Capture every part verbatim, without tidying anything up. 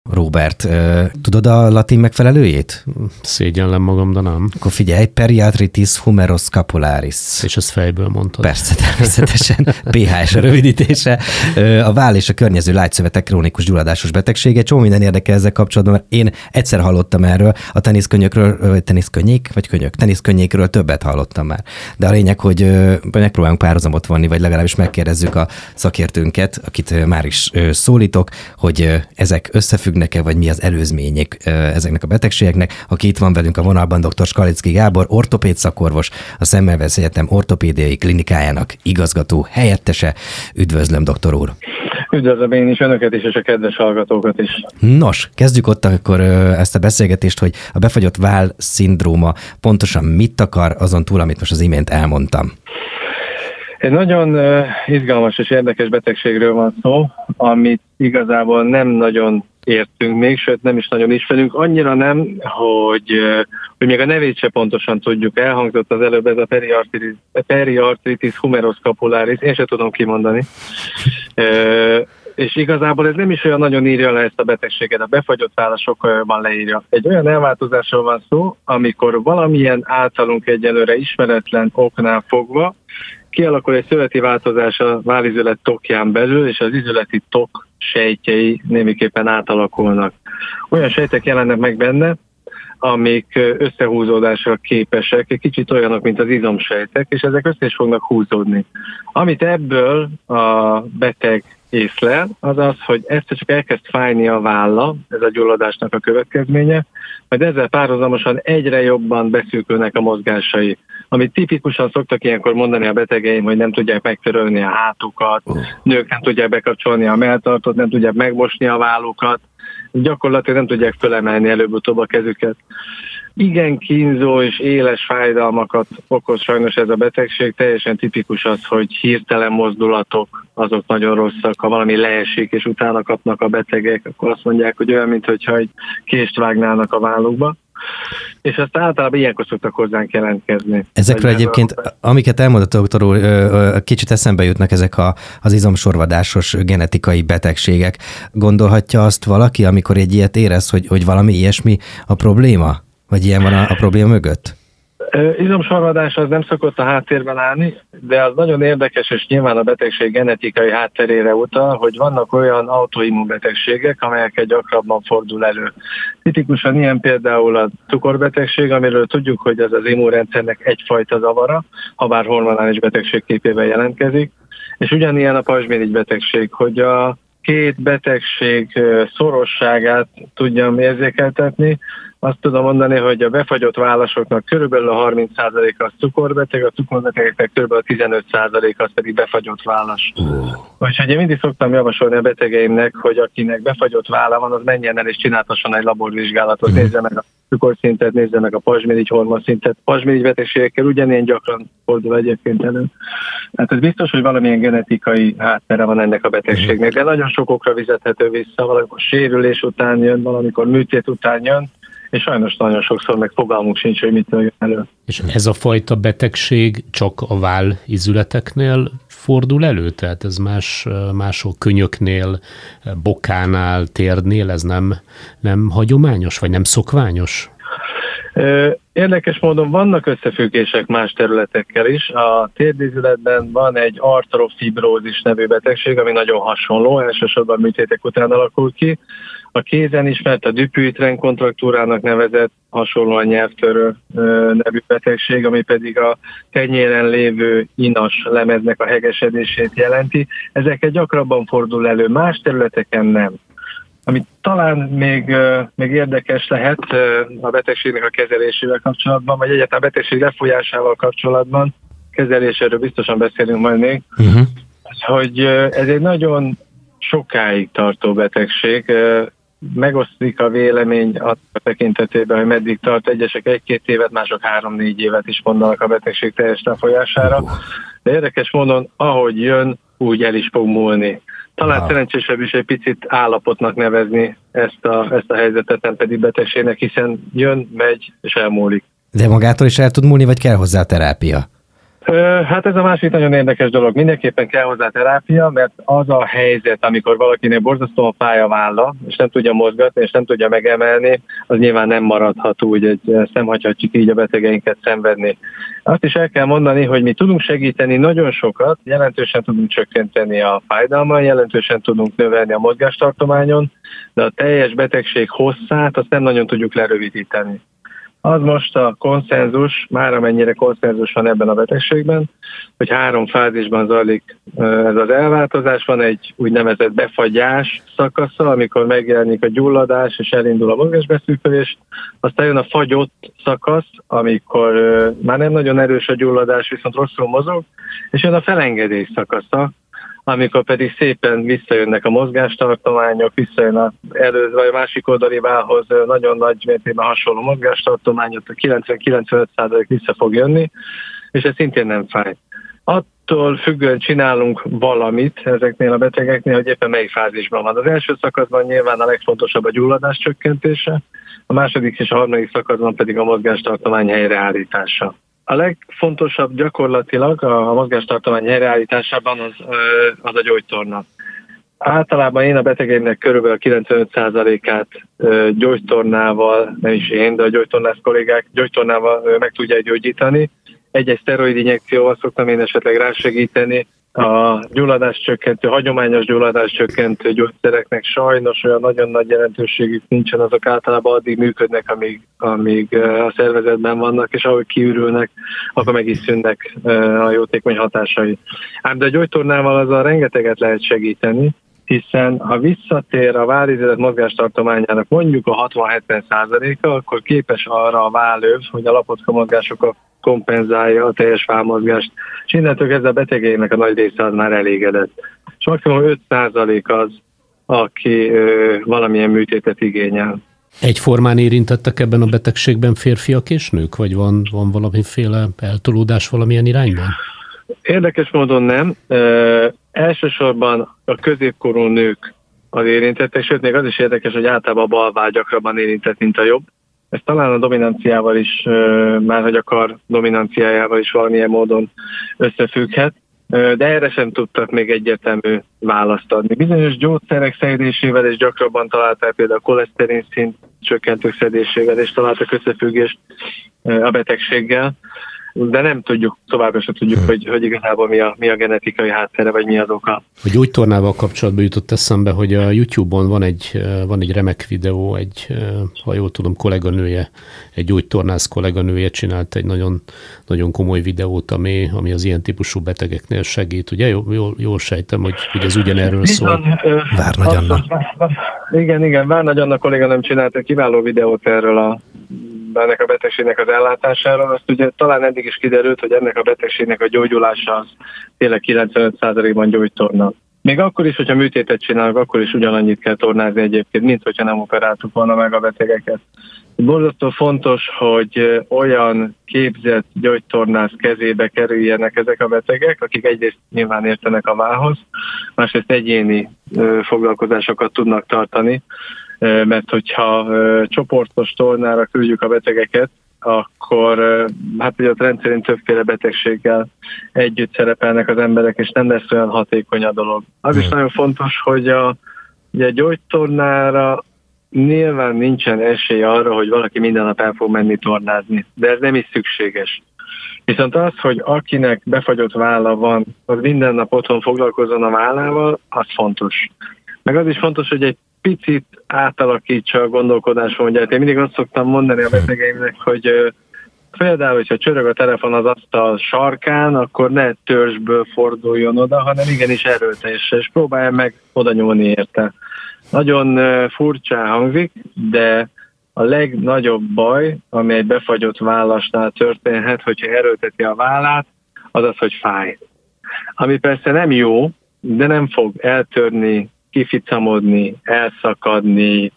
Róbert, tudod a latin megfelelőjét? Szégyellem magam, de nem. Akkor figyelj, periarthritis humerus scapularis. És ezt fejből mondtad. Persze, természetesen. pé há es a rövidítése. A váll és a környező lágyszövetek krónikus gyulladásos betegsége. Csomó minden érdekel ezzel kapcsolatban, mert én egyszer hallottam erről, a teniszkönnyökről, vagy teniszkönnyék, vagy könyök, teniszkönnyékről többet hallottam már. De a lényeg, hogy megpróbálunk párhuzamot vonni, vagy legalábbis megkérdezzük a szakértőnket, akit már is szólítok, hogy ezek összefüggnek-e, vagy mi az előzmények ezeknek a betegségeknek. Aki itt van velünk a vonalban, dr. Skalicki Gábor, ortopéd szakorvos, a Semmelweis Egyetem ortopédiai klinikájának igazgató helyettese. Üdvözlöm, doktor úr! Üdvözlöm én is önöket is, és a kedves hallgatókat is. Nos, kezdjük ott akkor ezt a beszélgetést, hogy a befagyott váll szindróma pontosan mit akar, azon túl, amit most az imént elmondtam. Egy nagyon izgalmas és érdekes betegségről van szó, amit igazából nem nagyon értünk még, sőt nem is nagyon ismerünk. Annyira nem, hogy, hogy még a nevét se pontosan tudjuk. Elhangzott az előbb ez a periarthritis, periarthritis humerus scapularis, én se tudom kimondani. És igazából ez nem is olyan nagyon írja le ezt a betegséget, a befagyott váll sokkal jobban leírja. Egy olyan elváltozásról van szó, amikor valamilyen általunk egyelőre ismeretlen oknál fogva kialakul egy szöveti változás a vállizület tokján belül, és az izületi tok sejtjei némiképpen átalakulnak. Olyan sejtek jelennek meg benne, amik összehúzódásra képesek, egy kicsit olyanok, mint az izomsejtek, és ezek össze is fognak húzódni. Amit ebből a beteg észlel, az az, hogy egyszer csak elkezd fájni a válla, ez a gyulladásnak a következménye, majd ezzel párhuzamosan egyre jobban beszűkülnek a mozgásai. Amit tipikusan szoktak ilyenkor mondani a betegeim, hogy nem tudják megtörölni a hátukat, nők nem tudják bekapcsolni a melltartót, nem tudják megmosni a vállukat, gyakorlatilag nem tudják fölemelni előbb-utóbb a kezüket. Igen kínzó és éles fájdalmakat okoz sajnos ez a betegség, teljesen tipikus az, hogy hirtelen mozdulatok, azok nagyon rosszak, ha valami leesik és utána kapnak a betegek, akkor azt mondják, hogy olyan, mintha egy kést vágnának a vállukba. És azt általában ilyenkor szoktak hozzánk jelentkezni. Ezekről egyébként, amiket elmondott doktor úr, kicsit eszembe jutnak ezek a, az izomsorvadásos genetikai betegségek. Gondolhatja azt valaki, amikor egy ilyet érez, hogy, hogy valami ilyesmi a probléma? Vagy ilyen van a, a probléma mögött? Izomsorvadás az nem szokott a háttérben állni, de az nagyon érdekes, és nyilván a betegség genetikai hátterére utal, hogy vannak olyan autoimmunbetegségek, amelyeket gyakrabban fordul elő. Tipikusan ilyen például a cukorbetegség, amiről tudjuk, hogy ez az immunrendszernek egyfajta zavara, ha bár hormonális betegség képében jelentkezik, és ugyanilyen a pajzsmirigy betegség, hogy a két betegség szorosságát tudjam érzékeltetni. Azt tudom mondani, hogy a befagyott vállasoknak körülbelül a harminc százaléka az cukorbeteg, a cukorbetegeknek körülbelül a tizenöt százaléka az pedig befagyott vállas. Úgyhogy én mindig szoktam javasolni a betegeimnek, hogy akinek befagyott válla van, az menjen el és csináltasson egy laborvizsgálatot, nézze meg a cukorszintet, nézze meg a pajzsmirigy hormonszintet. Pajzsmirigy betegségekkel ugyanilyen gyakran fordul egyébként elő. Hát ez biztos, hogy valamilyen genetikai háttere van ennek a betegségnek, de nagyon sok okra vezethető vissza, valamikor sérülés után jön, valamikor műtét után jön, és sajnos nagyon sokszor meg fogalmunk sincs, hogy mit jön elő. És ez a fajta betegség csak a vállizületeknél fordul elő? Tehát ez más, mások könyöknél, bokánál, térnél, ez nem, nem hagyományos, vagy nem szokványos? Érdekes módon vannak összefüggések más területekkel is. A térdizületben van egy artrofibrózis nevű betegség, ami nagyon hasonló, elsősorban műtétek után alakul ki. A kézen ismert a Dupuytren kontraktúrának nevezett, hasonlóan nyelvtörő nevű betegség, ami pedig a tenyéren lévő inas lemeznek a hegesedését jelenti. Ezeket gyakrabban fordul elő, más területeken nem. Ami talán még, még érdekes lehet a betegségnek a kezelésével kapcsolatban, vagy egyáltalán a betegség lefolyásával kapcsolatban, kezeléséről biztosan beszélünk majd még, uh-huh. hogy ez egy nagyon sokáig tartó betegség. Megosztik a vélemény a tekintetében, hogy meddig tart. Egyesek egy-két évet, mások három-négy évet is mondanak a betegség teljes lefolyására. De érdekes módon, ahogy jön, úgy el is fog múlni. Talán wow. szerencsésebb is egy picit állapotnak nevezni ezt a, ezt a helyzetet, nem pedig betegségnek, hiszen jön, megy és elmúlik. De magától is el tud múlni, vagy kell hozzá a terápia? Hát ez a másik nagyon érdekes dolog. Mindenképpen kell hozzá terápia, mert az a helyzet, amikor valakinek borzasztóan fáj a válla, és nem tudja mozgatni, és nem tudja megemelni, az nyilván nem maradhat úgy, egy, ezt nem hagyhatjuk így a betegeinket szenvedni. Azt is el kell mondani, hogy mi tudunk segíteni nagyon sokat, jelentősen tudunk csökkenteni a fájdalmat, jelentősen tudunk növelni a mozgástartományon, de a teljes betegség hosszát azt nem nagyon tudjuk lerövidíteni. Az most a konszenzus, már amennyire konszenzus van ebben a betegségben, hogy három fázisban zajlik ez az elváltozás. Van egy úgynevezett befagyás szakasza, amikor megjelenik a gyulladás és elindul a mozgásbeszűkülés. Aztán jön a fagyott szakasz, amikor már nem nagyon erős a gyulladás, viszont rosszul mozog, és jön a felengedés szakasza, amikor pedig szépen visszajönnek a mozgástartományok, visszajön az előző vagy a másik oldali válhoz nagyon nagy mértékben hasonló mozgástartományot, a kilencven-kilencvenöt százalék vissza fog jönni, és ez szintén nem fáj. Attól függően csinálunk valamit ezeknél a betegeknél, hogy éppen melyik fázisban van. Az első szakaszban nyilván a legfontosabb a gyulladás csökkentése, a második és a harmadik szakaszban pedig a mozgástartomány helyreállítása. A legfontosabb gyakorlatilag a mozgástartomány helyreállításában az, az a gyógytorna. Általában én a betegeimnek körülbelül kilencvenöt százalékát gyógytornával, nem is én, de a gyógytornász kollégák gyógytornával meg tudják gyógyítani. Egy-egy szteroid injekcióval szoktam én esetleg rásegíteni. A gyulladás csökkentő, hagyományos gyulladás csökkentő gyógyszereknek sajnos olyan nagyon nagy jelentőségük nincsen, azok általában addig működnek, amíg, amíg a szervezetben vannak, és ahogy kiürülnek, akkor meg is szűnnek a jótékony hatásai. Ám de a gyógytornával azzal rengeteget lehet segíteni, hiszen ha visszatér a vállizület mozgástartományának mondjuk a hatvan-hetven százaléka, akkor képes arra a vállöv, hogy a lapocka mozgásokat kompenzálja a teljes vállmozgást, és innentől kezdve a betegeinek a nagy része az már elégedett. És maximum öt százalék az, aki ö, valamilyen műtétet igényel. Egyformán érintettek ebben a betegségben férfiak és nők, vagy van, van valamiféle eltolódás valamilyen irányban? Érdekes módon nem. Ö, elsősorban a középkorú nők az érintettek, sőt még az is érdekes, hogy általában a bal váll gyakrabban érintett, mint a jobb. Ez talán a dominanciával is, már hogy a kar dominanciájával is valamilyen módon összefügghet, de erre sem tudtak még egyértelmű választ adni. Bizonyos gyógyszerek szedésével és gyakrabban találták, például a koleszterin szint csökkentők szedésével és találtak összefüggést a betegséggel, de nem tudjuk, továbbra sem tudjuk, hmm. hogy, hogy igazából mi a, mi a genetikai háttere, vagy mi az oka. A gyógytornával kapcsolatban jutott eszembe, hogy a YouTube-on van egy, van egy remek videó, egy, ha jól tudom, kolléganője, egy gyógytornász kolléganője csinált egy nagyon, nagyon komoly videót, ami, ami az ilyen típusú betegeknél segít. Ugye jól, jól, jól sejtem, hogy, hogy ez ugyanerről szól. Várnagy Anna. Igen, igen, Várnagy Anna kolléganőm csinált egy kiváló videót erről a ennek a betegségnek az ellátásáról. Azt ugye talán eddig is kiderült, hogy ennek a betegségnek a gyógyulása az tényleg kilencvenöt százalékban gyógytorna. Még akkor is, hogyha műtétet csinálunk, akkor is ugyanannyit kell tornázni egyébként, mint hogyha nem operáltuk volna meg a betegeket. Borzasztó fontos, hogy olyan képzett gyógytornász kezébe kerüljenek ezek a betegek, akik egyrészt nyilván értenek a vállhoz, másrészt egyéni foglalkozásokat tudnak tartani, mert hogyha csoportos tornára küldjük a betegeket, akkor hát ugye ott rendszerint többféle betegséggel együtt szerepelnek az emberek, és nem lesz olyan hatékony a dolog. Az is nagyon fontos, hogy a, ugye a gyógytornára nyilván nincsen esély arra, hogy valaki minden nap el fog menni tornázni, de ez nem is szükséges. Viszont az, hogy akinek befagyott válla van, az minden nap otthon foglalkozzon a vállával, az fontos. Meg az is fontos, hogy egy picit átalakítsa a gondolkodásmódját. Én mindig azt szoktam mondani a betegeimnek, hogy uh, például, hogyha csörög a telefon az asztal sarkán, akkor ne törzsből forduljon oda, hanem igenis erőteljesen, és próbálja meg oda nyúlni érte. Nagyon uh, furcsán hangzik, de a legnagyobb baj, ami egy befagyott vállasnál történhet, hogyha erőlteti a vállát, az az, hogy fáj. Ami persze nem jó, de nem fog eltörni, kificamodni, elszakadni,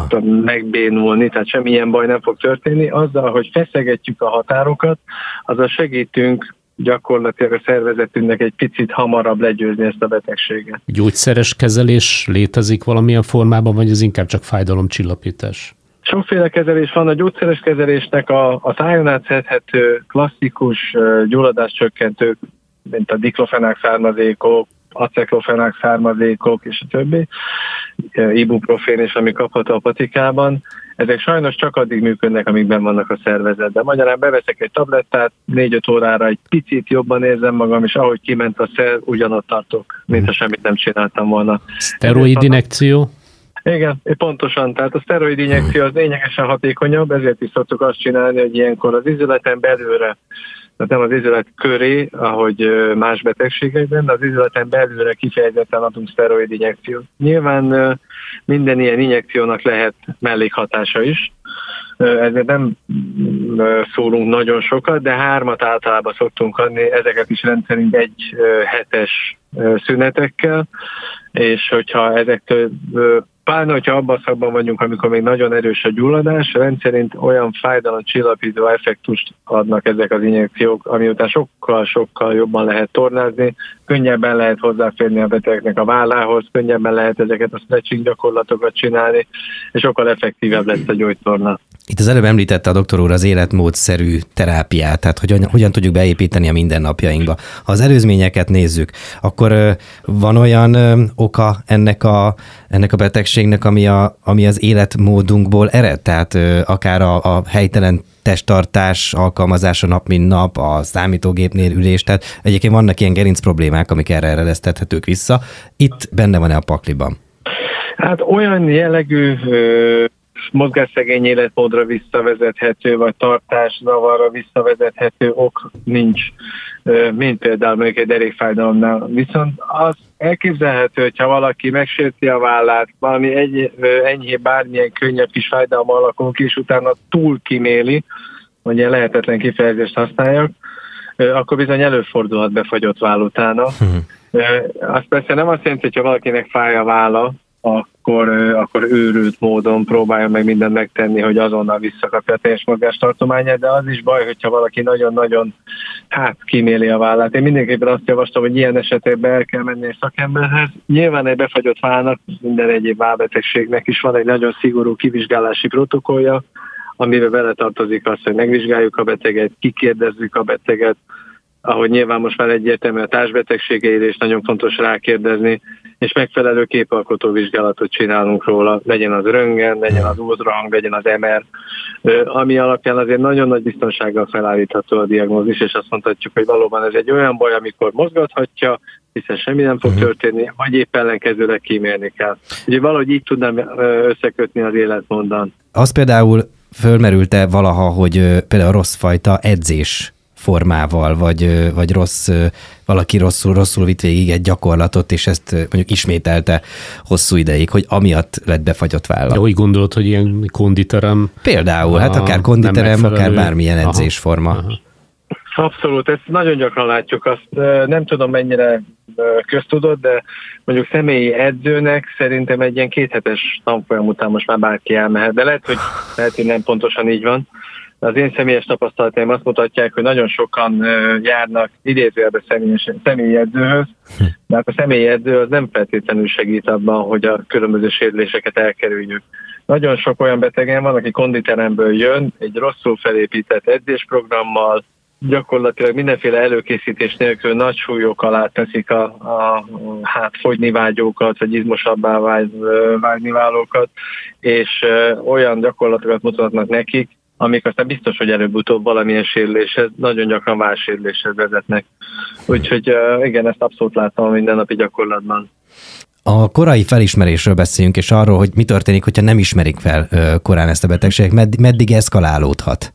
megbénulni, tehát semmilyen baj nem fog történni. Azzal, hogy feszegetjük a határokat, azzal segítünk gyakorlatilag a szervezetünknek egy picit hamarabb legyőzni ezt a betegséget. Gyógyszeres kezelés létezik valamilyen formában, vagy ez inkább csak fájdalomcsillapítás? Sokféle kezelés van, a gyógyszeres kezelésnek a, a tájon átszedhető klasszikus uh, gyulladáscsökkentők, mint a diklofenák származékok, aceklofenák származékok és a többi, uh, ibuprofén is, ami kapható a patikában. Ezek sajnos csak addig működnek, amíg benn vannak a szervezetben. Magyarán beveszek egy tablettát, négy-öt órára egy picit jobban érzem magam, és ahogy kiment a szer, ugyanott tartok, mintha semmit nem csináltam volna. Szteroid injekció? Igen, pontosan. Tehát a szteroid injekció az lényegesen hatékonyabb, ezért is szoktuk azt csinálni, hogy ilyenkor az izületen belülre, tehát nem az izület köré, ahogy más betegségekben, de az izületen belülre kifejezetten adunk szteroid injekciót. Nyilván minden ilyen injekciónak lehet mellékhatása is, ezért nem szólunk nagyon sokat, de hármat általában szoktunk adni, ezeket is rendszerint egy hetes szünetekkel, és hogyha ezektől pláne, hogyha abban a szakban vagyunk, amikor még nagyon erős a gyulladás, rendszerint olyan fájdalomcsillapító effektust adnak ezek az injekciók, ami után sokkal-sokkal jobban lehet tornázni, könnyebben lehet hozzáférni a betegnek a vállához, könnyebben lehet ezeket a stretching gyakorlatokat csinálni, és sokkal effektívebb lesz a gyógytorna. Itt az előbb említette a doktor úr az életmódszerű terápiát, tehát hogyan, hogyan tudjuk beépíteni a mindennapjainkba. Ha az előzményeket nézzük, akkor van olyan oka ennek a, ennek a betegségnek, ami, a, ami az életmódunkból ered? Tehát akár a, a helytelen testtartás alkalmazása nap mint nap, a számítógépnél ülés, tehát egyébként vannak ilyen gerinc problémák, amik erre eredeztethetők vissza. Itt benne van-e a pakliban? Hát olyan jellegű ö, mozgásszegény életmódra visszavezethető, vagy tartászavarra visszavezethető ok nincs, ö, mint például mondjuk egy derékfájdalomnál. Viszont az elképzelhető, hogyha valaki megsérti a vállát, valami egy, ö, enyhé bármilyen könnyebb kis fájdalom alakul ki, és utána túl kiméli, hogy ilyen lehetetlen kifejezést használjak, ö, akkor bizony előfordulhat befagyott váll utána. Ö, azt persze nem azt jelenti, hogyha valakinek fáj a válla, akkor, akkor őrült módon próbálja meg mindent megtenni, hogy azonnal visszakapja a teljes mozgástartományát, de az is baj, hogyha valaki nagyon-nagyon hát kiméli a vállát. Én mindenképpen azt javaslom, hogy ilyen esetben el kell menni egy szakemberhez. Nyilván egy befagyott vállnak, minden egyéb vállbetegségnek is van egy nagyon szigorú kivizsgálási protokollja, amiben beletartozik az, hogy megvizsgáljuk a beteget, kikérdezzük a beteget, ahogy nyilván most már egyértelmű a társbetegségeire is nagyon fontos rákérdezni, és megfelelő képalkotó vizsgálatot csinálunk róla, legyen az röntgen, legyen az ultrahang, legyen az em er, ami alapján azért nagyon nagy biztonsággal felállítható a diagnózis, és azt mondhatjuk, hogy valóban ez egy olyan baj, amikor mozgathatja, hiszen semmi nem fog történni, vagy épp ellenkezőleg kímélni kell. Úgyhogy valahogy így tudnám összekötni az életmódban. Az például fölmerült-e valaha, hogy például rossz fajta edzés formával, vagy, vagy rossz, valaki rosszul, rosszul vitt végig egy gyakorlatot, és ezt mondjuk ismételte hosszú ideig, hogy amiatt lett befagyott válla. De úgy gondolod, hogy ilyen konditerem? Például, hát akár konditerem, akár bármilyen edzésforma. Aha. Aha. Abszolút, ezt nagyon gyakran látjuk, azt nem tudom mennyire köztudott, de mondjuk személyi edzőnek szerintem egy ilyen kéthetes tanfolyam után most már bárki elmehet, de lehet, hogy, lehet, hogy nem pontosan így van. Az én személyes tapasztalataim azt mutatják, hogy nagyon sokan járnak idézőjelbe személyi edzőhöz, de hát a személyi edző az nem feltétlenül segít abban, hogy a különböző sérüléseket elkerüljük. Nagyon sok olyan betegen van, aki konditeremből jön, egy rosszul felépített edzésprogrammal, gyakorlatilag mindenféle előkészítés nélkül nagy súlyok alá teszik a, a hát fogyni vágyókat, vagy izmosabbá vágy, vágyni válókat, és olyan gyakorlatokat mutatnak nekik, amik aztán biztos, hogy előbb-utóbb valamilyen sérüléshez, nagyon gyakran válsérüléshez vezetnek. Úgyhogy igen, ezt abszolút láttam a mindennapi gyakorlatban. A korai felismerésről beszéljünk, és arról, hogy mi történik, hogyha nem ismerik fel korán ezt a betegséget, Med- meddig eszkalálódhat?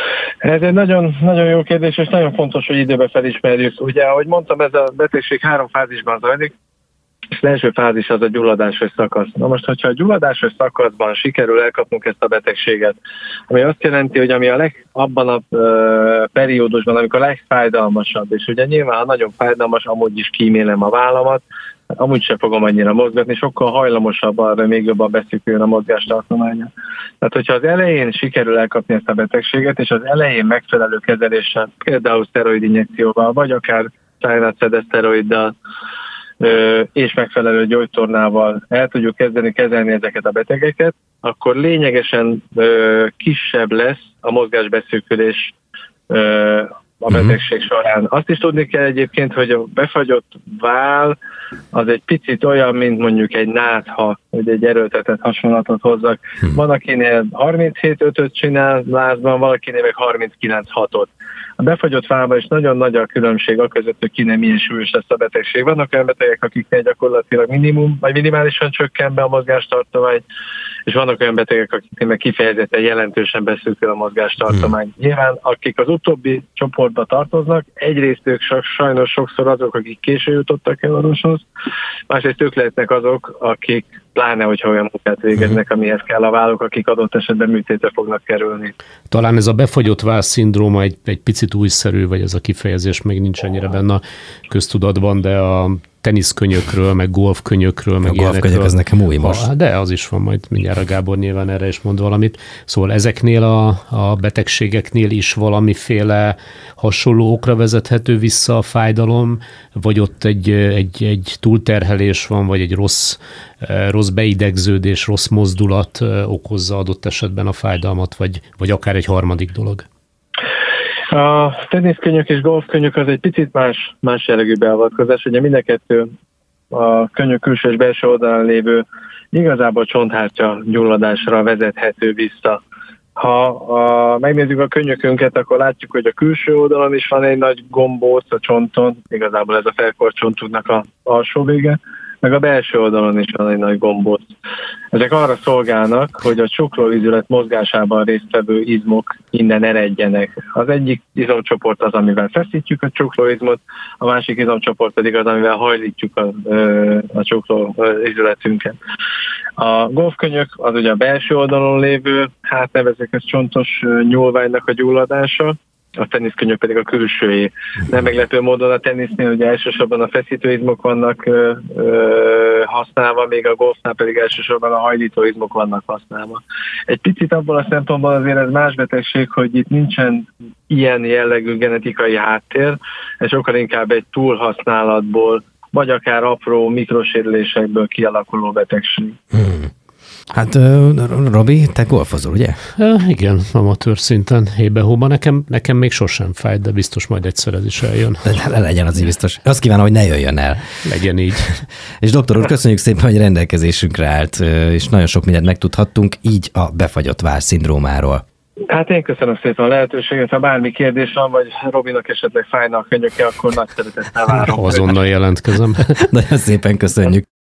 Ez egy nagyon, nagyon jó kérdés, és nagyon fontos, hogy időben felismerjük. Ugye, ahogy mondtam, ez a betegség három fázisban zajlik, és az első fázis az a gyulladásos szakasz. Na most, hogyha a gyulladásos szakaszban sikerül elkapnunk ezt a betegséget, ami azt jelenti, hogy ami a leg, abban a ö, periódusban, amikor a legfájdalmasabb, és ugye nyilván ha nagyon fájdalmas, amúgy is kímélem a vállamat, amúgy sem fogom annyira mozgatni, sokkal hajlamosabb arra, még jobban beszűküljön a mozgástartománya. Tehát, hogyha az elején sikerül elkapni ezt a betegséget, és az elején megfelelő kezeléssel, például szteroid injekcióval, vagy akár szájnátszedett szteroiddal, és megfelelő gyógytornával el tudjuk kezdeni kezelni ezeket a betegeket, akkor lényegesen ö, kisebb lesz a mozgásbeszűkülés ö, a betegség során. Azt is tudni kell egyébként, hogy a befagyott váll az egy picit olyan, mint mondjuk egy nátha, hogy egy erőltetett hasonlatot hozzak. Hmm. Van, akinél harminchét ötöt csinál lázban, valakinél meg harminckilenc hatot. A befagyott vállban is nagyon nagy a különbség a között, hogy kinek milyen súlyos lesz a betegség. Vannak olyan betegek, akiknél gyakorlatilag minimum, vagy minimálisan csökken be a mozgástartomány, és vannak olyan betegek, akiknél meg kifejezetten jelentősen beszűkül a mozgástartomány. Hmm. Nyilván, akik az utóbbi csoportba tartoznak, egyrészt ők sajnos sokszor azok, akik késő jutottak el orvoshoz, másrészt ők lehetnek azok, akik pláne, hogyha olyan munkát végeznek, amihez kell a válluk, akik adott esetben műtétre fognak kerülni. Talán ez a befagyott váll szindróma egy, egy picit újszerű, vagy ez a kifejezés még nincs ennyire benne a köztudatban, de a teniszkönyökről, meg golfkönyökről, meg a golfkönyök az nekem új most. A, de az is van, majd mindjárt a Gábor nyilván erre is mond valamit. Szóval ezeknél a, a betegségeknél is valamiféle hasonló okra vezethető vissza a fájdalom, vagy ott egy, egy, egy túlterhelés van, vagy egy rossz, rossz beidegződés, rossz mozdulat okozza adott esetben a fájdalmat, vagy, vagy akár egy harmadik dolog. A teniszkönyök és golfkönyök az egy picit más, más jellegű beavatkozás. Ugye mind a kettő a könyök külső és belső oldalán lévő igazából csonthártya gyulladásra vezethető vissza. Ha a, megnézzük a könyökünket, akkor látjuk, hogy a külső oldalon is van egy nagy gombóc a csonton, igazából ez a felkorcsontúnak a alsó vége, meg a belső oldalon is van egy nagy gombóc. Ezek arra szolgálnak, hogy a csuklóizület mozgásában résztvevő izmok innen eredjenek. Az egyik izomcsoport az, amivel feszítjük a csuklóizmot, a másik izomcsoport pedig az, amivel hajlítjuk a, a csuklóizületünket. A golfkönyök az ugye a belső oldalon lévő, hát nevezzük ezt csontos nyúlványnak a gyulladása, a teniszkönyök pedig a külsőjé. Nem meglepő módon a tenisznél ugye elsősorban a feszítőizmok vannak ö, ö, használva, még a golfnál pedig elsősorban a hajlítóizmok vannak használva. Egy picit abban a szempontból azért ez más betegség, hogy itt nincsen ilyen jellegű genetikai háttér, ez sokkal inkább egy túlhasználatból, vagy akár apró mikrosérülésekből kialakuló betegség. Hmm. Hát, Robi, te golfozol, ugye? Ja, igen, amatőr szinten, hébe-hóba. Nekem, nekem még sosem fájt, de biztos majd egyszer ez is eljön. De legyen az így biztos. Azt kívánom, hogy ne jöjjön el. Legyen így. És doktor úr, köszönjük szépen, hogy rendelkezésünkre állt, és nagyon sok mindent megtudhattunk így a befagyott váll szindrómáról. Hát én köszönöm szépen a lehetőséget. Ha bármi kérdés van, vagy Robinak esetleg fájna a könyöke, akkor nagy szeretettel várom. Azonnal jelentkezem. Nagyon szépen köszönjük.